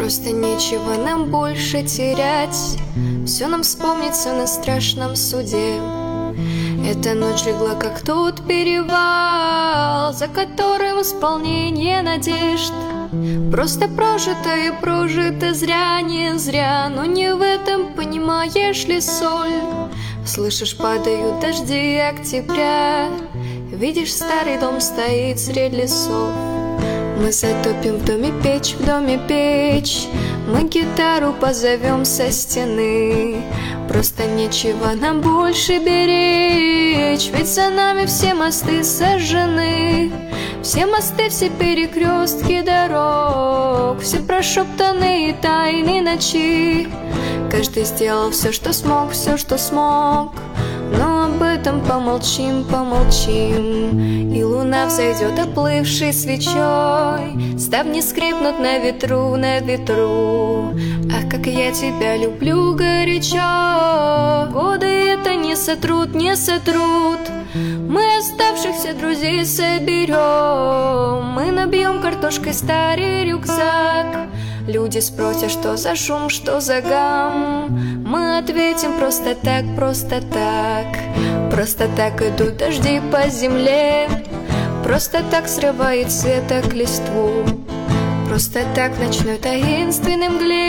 Просто нечего нам больше терять, все нам вспомнится на страшном суде. Эта ночь легла, как тот перевал, за которым исполнение надежд. Просто прожито и прожито зря, не зря, но не в этом, понимаешь ли, соль. Слышишь, падают дожди октября, видишь, старый дом стоит средь лесов. Мы затопим в доме печь, в доме печь, мы гитару позовем со стены. Просто нечего нам больше беречь, ведь за нами все мосты сожжены. Все мосты, все перекрестки дорог, все прошептанные тайны ночи. Каждый сделал все, что смог, все, что смог, но об этом помолчим, помолчим. И луна взойдет, оплывшей свечой, ставни скрипнут на ветру, на ветру. Ах, как я тебя люблю горячо, годы это не сотрут, не сотрут. Мы оставшихся друзей соберем, мы набьем картошкой старый рюкзак. Люди спросят, что за шум, что за гам. Мы ответим просто так, просто так. Просто так идут дожди по земле, просто так срывает веток листву. Просто так в ночной таинственной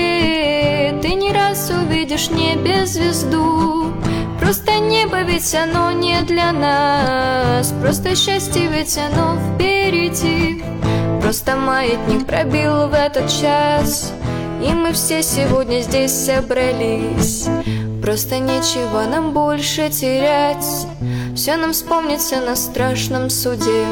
мгле ты не раз увидишь в небе звезду. Просто небо ведь оно не для нас, просто счастье ведь оно впереди. Просто маятник пробил в этот час, и мы все сегодня здесь собрались. Просто нечего нам больше терять, все нам вспомнится на страшном суде.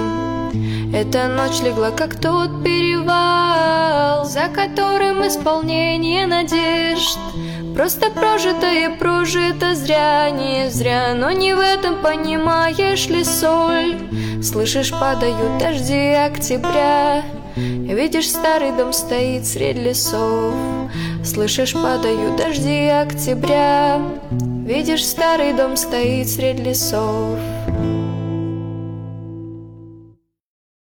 Эта ночь легла, как тот перевал, за которым исполнение надежд. Просто прожито и прожито зря, не зря, но не в этом, понимаешь ли, соль. Слышишь, падают дожди октября, видишь, старый дом стоит средь лесов. Слышишь, падают дожди октября, видишь, старый дом стоит средь лесов.